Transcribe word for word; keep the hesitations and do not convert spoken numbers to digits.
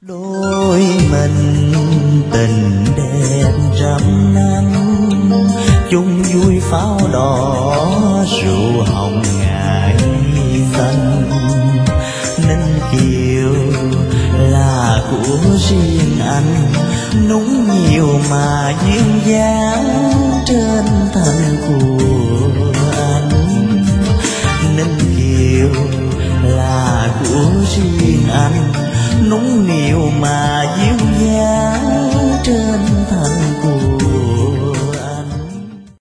Đôi mình tình đẹp trăm năm, chung vui pháo đỏ rượu hồng ngày xanh. Ninh Kiều là của riêng anh, núng nhiều mà duyên dáng trên thân của anh. Ninh Kiều là của riêng anh, núng nhiều mà duyên dáng trên thân của